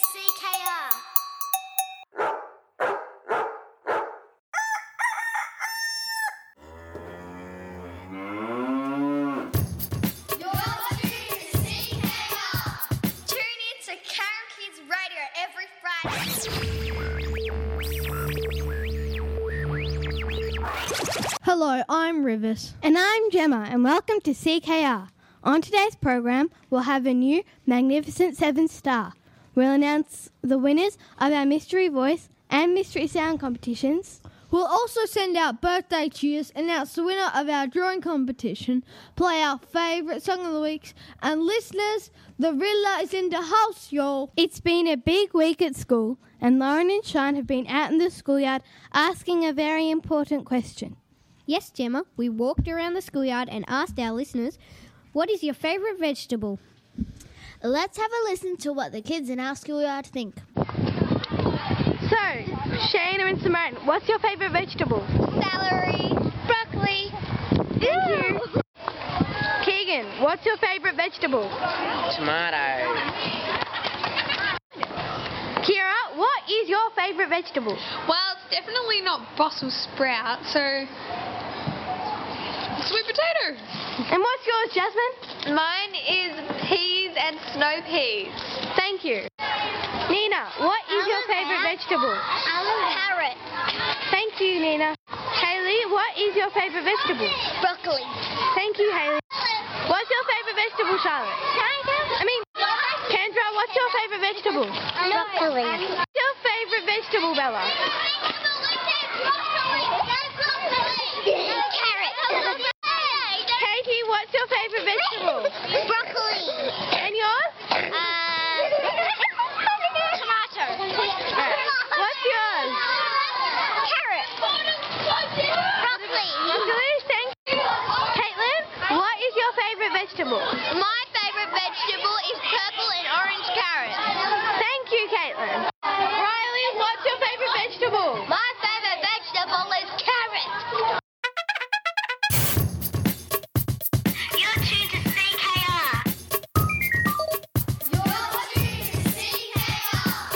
CKR. Hello, I'm Rivers. And I'm Gemma, and welcome to CKR. On today's program, we'll have a new Magnificent 7 star. We'll announce the winners of our Mystery Voice and Mystery Sound competitions. We'll also send out birthday cheers, announce the winner of our drawing competition, play our favourite song of the week, and listeners, the Riddler is in the house, y'all. It's been a big week at school, and Lauren and Sean have been out in the schoolyard asking a very important question. Yes, Gemma, we walked around the schoolyard and asked our listeners, what is your favourite vegetable? Let's have a listen to what the kids in our schoolyard think. So, Shana and Simone, what's your favourite vegetable? Celery. Broccoli. Thank you. Keegan, what's your favourite vegetable? Tomato. Kira, what is your favourite vegetable? Well, it's definitely not Brussels sprout, so sweet potato. And what's yours, Jasmine? Mine is peas and snow peas. Thank you. Nina, what is your favourite vegetable? Carrot. Thank you, Nina. Hayley, what is your favourite vegetable? Broccoli. Thank you, Hayley. What's your favourite vegetable, Charlotte? Kendra, what's your favourite vegetable? Broccoli. What's your favourite vegetable, Bella? Carrot. Katie, what's your favourite vegetable? Broccoli. And yours? Tomato. What's yours? Carrot. Broccoli. Broccoli, thank you. Caitlin, what is your favourite vegetable? My favourite vegetable is purple and orange carrot. Thank you, Caitlin. Riley, what's your favourite vegetable? My favourite vegetable is carrot. You're tuned to CKR. You're tuned to CKR.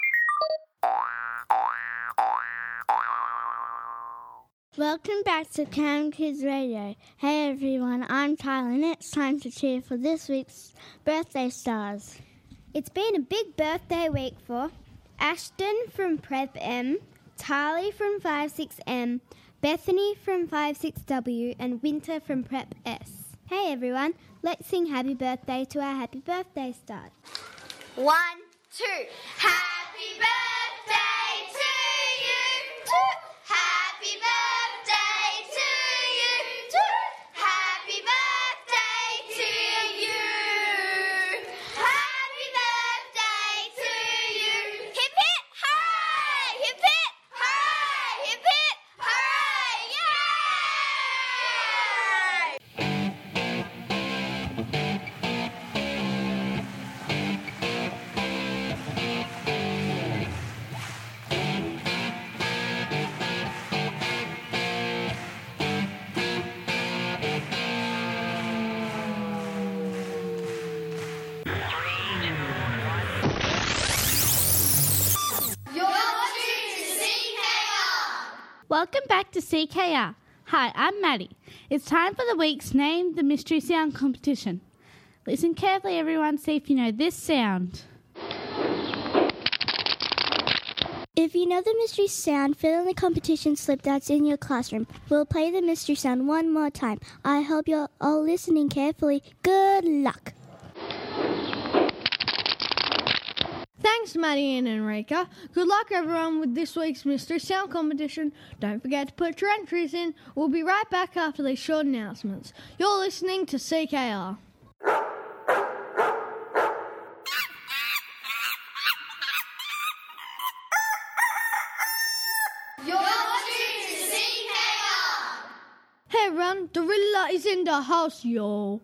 Welcome back to Cam Kids Radio. Hey everyone, I'm Tyler, and it's time to cheer for this week's birthday stars. It's been a big birthday week for Ashton from Prep M, Tarly from 56M, Bethany from 56W, and Winter from Prep S. Hey everyone, let's sing happy birthday to our happy birthday stars. 1, 2. Happy birthday to you. Happy birthday to you. Happy birthday to you. Happy birthday to you. Hip hip hooray! Hip hip hooray! Hip hip hooray! Yay! You're tuned to CKR. Welcome back to CKR. Hi, I'm Maddie. It's time for the week's Name the Mystery Sound competition. Listen carefully, everyone, see if you know this sound. If you know the mystery sound, fill in the competition slip that's in your classroom. We'll play the mystery sound one more time. I hope you're all listening carefully. Good luck. Thanks, Maddie and Enrica. Good luck, everyone, with this week's Mystery Sound competition. Don't forget to put your entries in. We'll be right back after these short announcements. You're listening to CKR. You're tuned to CKR. Hey, everyone, the Riddler is in the house, yo.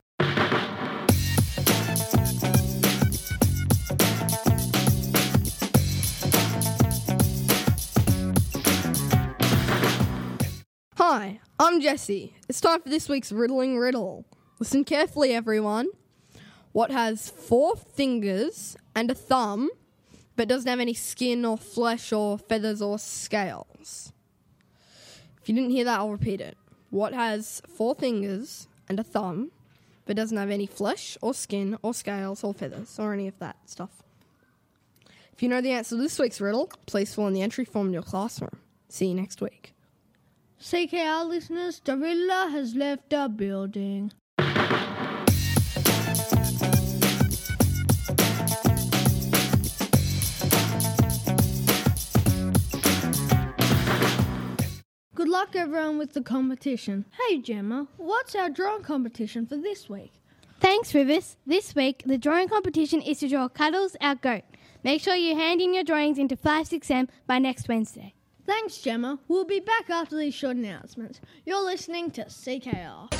Hi, I'm Jesse. It's time for this week's Riddling Riddle. Listen carefully, everyone. What has 4 fingers and a thumb but doesn't have any skin or flesh or feathers or scales. If you didn't hear that, I'll repeat it. What has 4 fingers and a thumb, but doesn't have any flesh or skin or scales or feathers or any of that stuff? If you know the answer to this week's riddle, please fill in the entry form in your classroom. See you next week. CKR listeners, the Riddler has left the building. Good luck everyone with the competition. Hey Gemma, what's our drawing competition for this week? Thanks, Rivers. This week, the drawing competition is to draw Cuddles, our goat. Make sure you hand in your drawings into 5-6M by next Wednesday. Thanks Gemma. We'll be back after these short announcements. You're listening to CKR.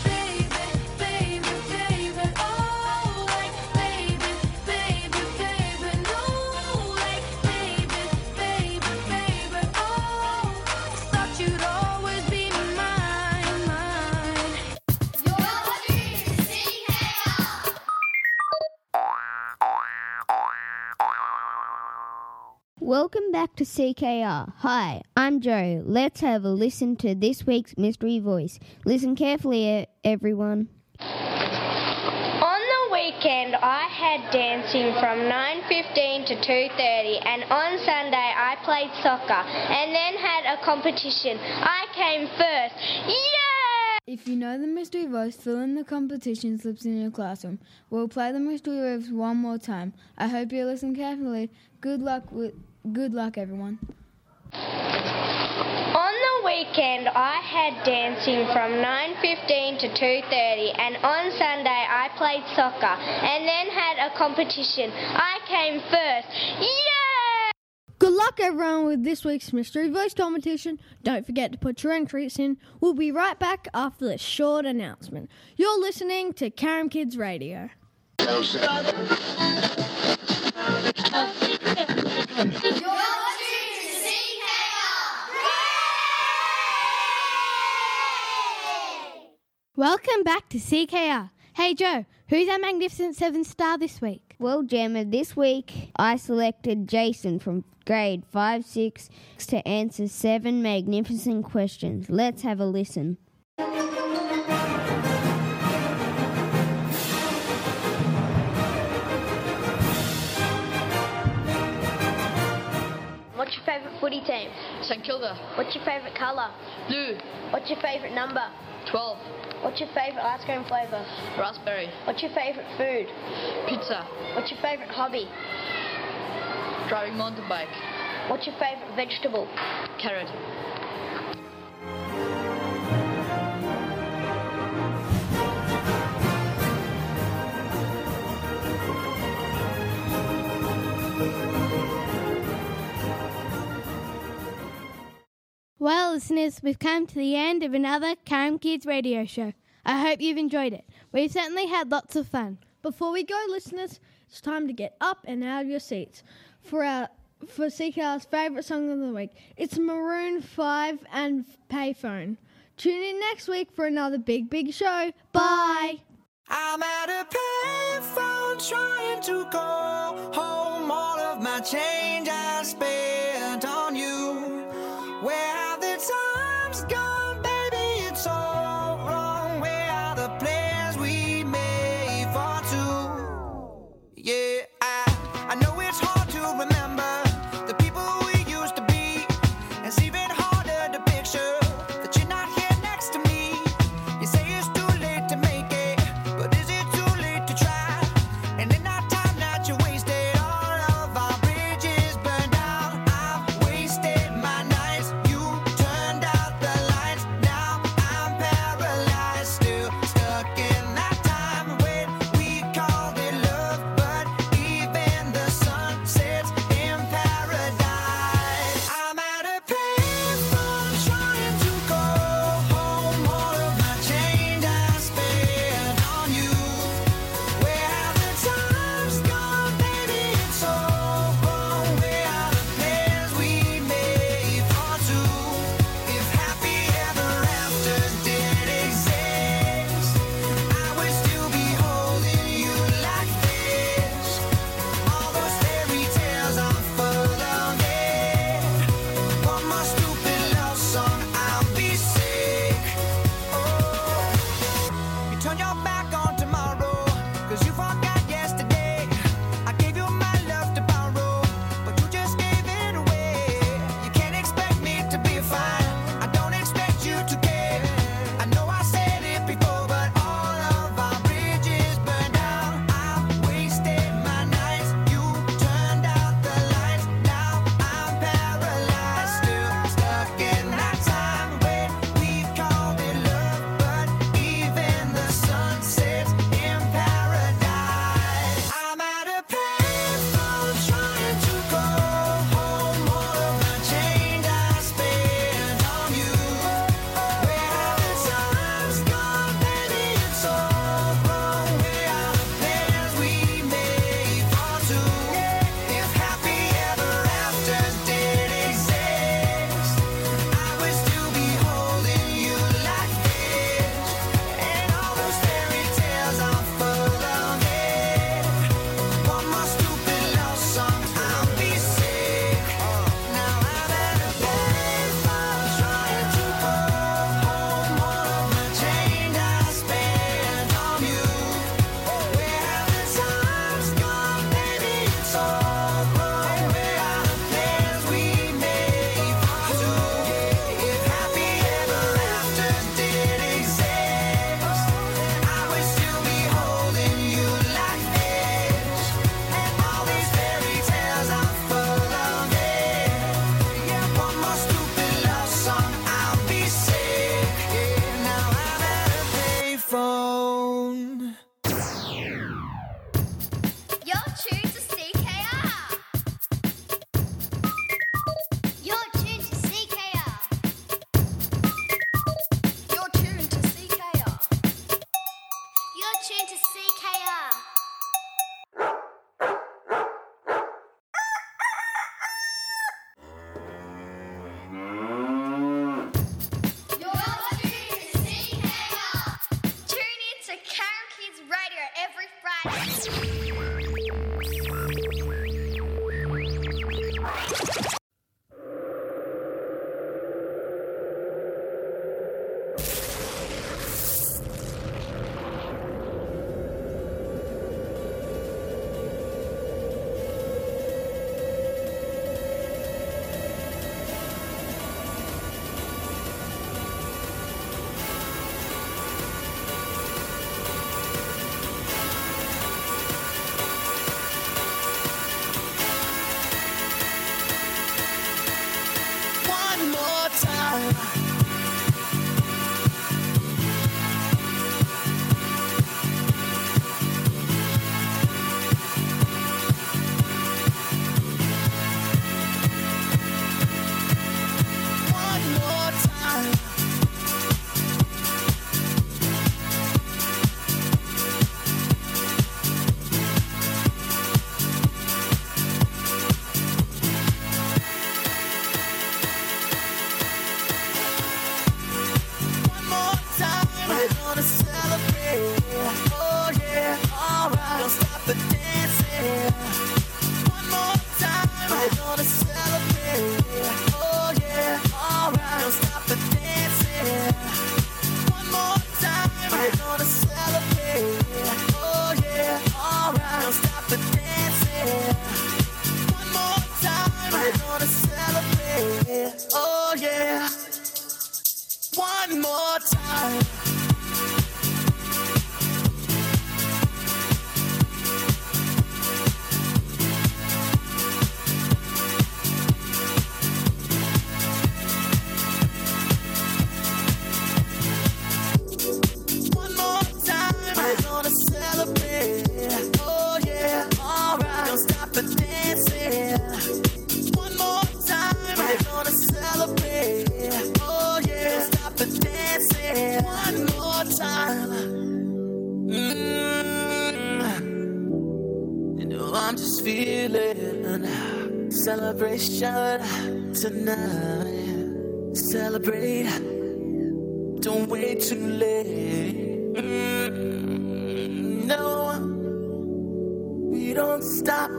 Welcome back to CKR. Hi, I'm Joe. Let's have a listen to this week's mystery voice. Listen carefully, everyone. On the weekend, I had dancing from 9:15 to 2:30, and on Sunday I played soccer and then had a competition. I came first. Yay! If you know the mystery voice, fill in the competition slips in your classroom. We'll play the mystery voice one more time. I hope you listen carefully. Good luck, everyone. On the weekend, I had dancing from 9:15 to 2:30, and on Sunday I played soccer and then had a competition. I came first. Yay! Good luck everyone with this week's mystery voice competition. Don't forget to put your entries in. We'll be right back after this short announcement. You're listening to Caram Kids Radio. Welcome back to CKR. Hey Joe, who's our Magnificent 7 star this week? Well, Gemma, this week I selected Jason from grade 5-6 to answer 7 magnificent questions. Let's have a listen. What's your favourite footy team? St Kilda. What's your favourite colour? Blue. What's your favourite number? 12. What's your favourite ice cream flavour? Raspberry. What's your favourite food? Pizza. What's your favourite hobby? Driving mountain bike. What's your favourite vegetable? Carrot. Well, listeners, we've come to the end of another Caram Kids radio show. I hope you've enjoyed it. We've certainly had lots of fun. Before we go, listeners, it's time to get up and out of your seats for CKR's favourite song of the week. It's Maroon 5 and Payphone. Tune in next week for another big show. Bye! I'm at a payphone trying to call home. All of my change I spent on you. Where have the times gone, baby? It's all wrong. Where are the plans we made for two? Yeah, I know it's hard to remember the people we used to be. It's even harder to picture that you're not here next to me. You say it's too late to make it, but is it too late to try? And in that time that you wasted, all of our bridges burned down. I've wasted One more time. One more time. One more time. We're gonna celebrate. Oh yeah, alright. Don't stop the dancing. One more time. We're gonna celebrate. Oh yeah, alright. Don't stop the dancing. One more time. We're gonna celebrate. Oh yeah, alright. Don't stop the dancing. One more time. We're gonna celebrate. Oh yeah. One more time. One more time. We're gonna celebrate. Oh yeah, alright. Don't stop the dancing. One more time. We're gonna celebrate. Oh yeah, don't stop the dancing. One more time. You know I'm just feeling celebration tonight. Celebrate. Don't wait too late. No, we don't stop.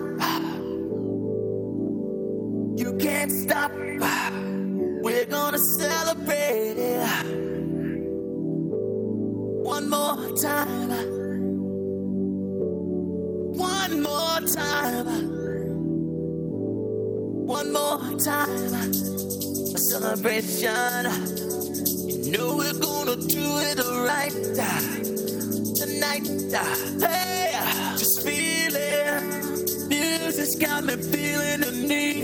You can't stop. We're gonna celebrate. One more time. One more time. One more time. A celebration. You know we're gonna do it right tonight. Hey, just feel it. Music's got me feeling the need.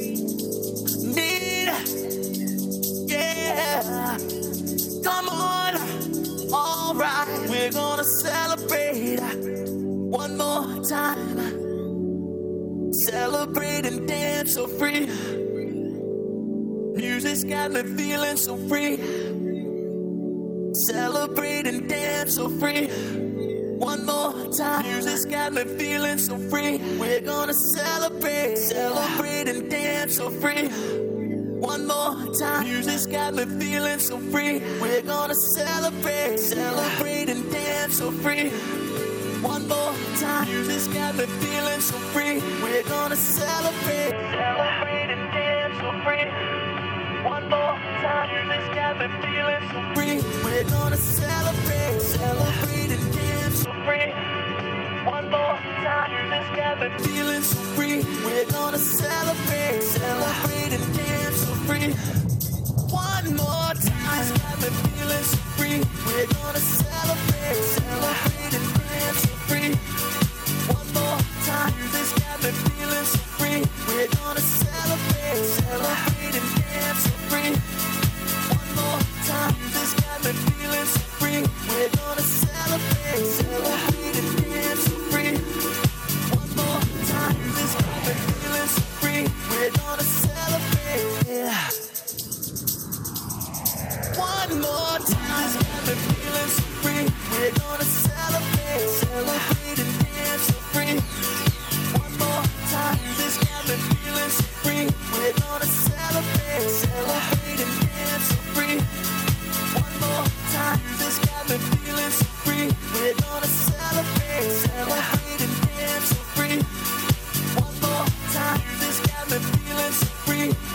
Yeah. Come on. Alright, we're gonna celebrate one more time. Celebrate and dance so free. Music's got me feeling so free. Celebrate and dance so free. One more time. Music's got me feeling so free. We're gonna celebrate. Celebrate and dance so free. One more time. Music's got me feeling so free. We're gonna celebrate. Celebrate and dance so free. One more time. Music's got me feeling so free. We're gonna celebrate. Celebrate and dance so free. One more time. Music's got me feeling so free. We're gonna celebrate. Celebrate and dance so free. One more time. Music's got me feeling so free. We're gonna celebrate. Celebrate and dance so free. One more time. Music's got me feeling so free. We're gonna celebrate. Celebrate and dance so free. One more time. Music's got me feeling so free. We're gonna celebrate. Celebrate and dance so free. One more time. Music's got me feeling so free. We're gonna celebrate. Celebrate and dance so free. One more time. Music's got me feeling so free. We're gonna celebrate. One more time. Music's got me feeling so free. We're gonna celebrate. Celebrate and dance so free. One more time. Music's got me feeling so free. We're gonna celebrate. Celebrate and dance so free. One more time. Music's got me feeling so free. We're gonna celebrate. Celebrate and dance so free. One more time. Music's got me feeling so me.